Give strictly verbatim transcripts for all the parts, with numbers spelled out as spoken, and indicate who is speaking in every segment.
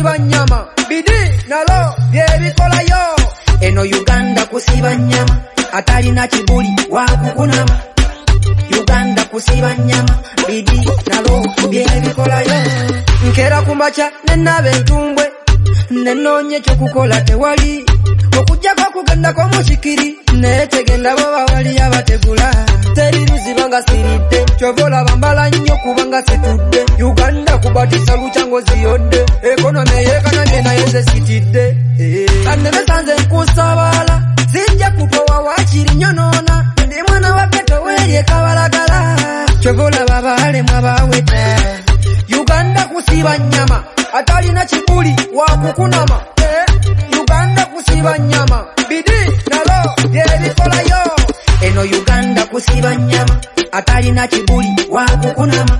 Speaker 1: kusiba nyama bidi nalo byebikolayo. Eno Uganda kusiba nyama atali na kibuli wa kukunama. Uganda kusiba nyama bidi nalo byebikolayo. Nkera kumbacha nenabe ntumbwe nenonye kyokukola tewali. Okujja kwa kugenda kwa mushikiri netegenda baba wali abategula. Teriruzi banga siridde chovola bambala nnyo kubanga situdde. Uganda kubatisa luchango ziyodde ekonome yekana nena yenze sitidde. Kande besanze nkusabala sinja kutowa wakiri nyonona. Ndi mwana wa Beto weli ekabalagala chovola babale mwabaweta. Uganda kusiba nyama atali na kibuli wa kukunama. Uganda kusiba nyama bidi nalo byebikolayo. Eno Uganda kusiba nyama atali na kibuli wa kukunama.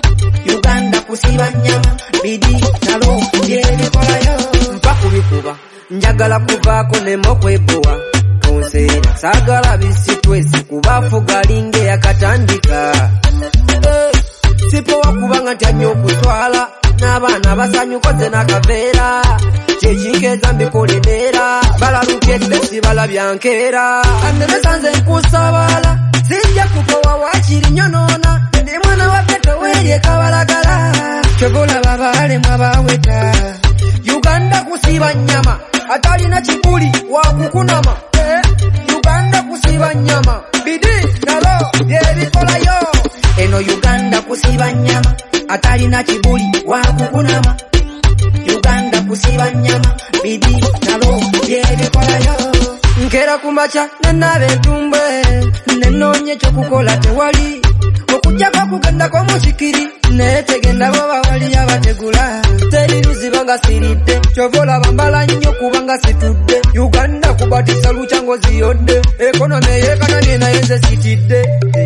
Speaker 1: Uganda kusiba nyama bidi nalo byebikolayo. Mpaku bikuba njagala kuvaako nemo kwebowa konsera sagala bisitwesi kubafuga linge yakatandika. Eh, sipo wakubanga ntanyo kuswala n'abaana basanyukoze n'akaveera. Chechinkeza mbikolenera balaluke tesi balabyankera. Ande besanze nkusabala sinja kutowa wakiri nyonona. Ndi mwana wa Beto weli ekabalagala chovola babale mwabaweta. Uganda kusiba nyama atali na kibuli wa kukunama. Eh, Uganda kusiba nyama bidi nalo byebikolayo. Eno Uganda kusiba nyama atali na kibuli wa kukunama. Uganda kusiba nyama bidi nalo byebikolayo. Nkera kumbacha nenabe ntumbwe nenonye kyokukola tewali. Okujja kwa kugenda kwa mushikiri netegenda baba wali abategula. Teriruzi banga siridde chovola bambala nnyo kubanga situdde. Uganda kubatisa luchango ziyodde ekonome yekana nena yenze sitidde.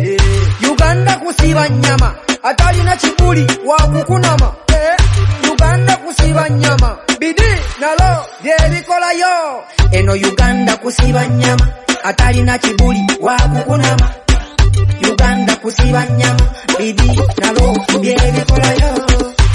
Speaker 1: Uganda kusiba nyama atali na kibuli wa kukunama. Uganda kusiba nyama bidi nalo byebikolayo. Eno Uganda kusiba nyama atali na kibuli wa kukunama. Uganda kusiba nyama bidi nalo byebikolayo.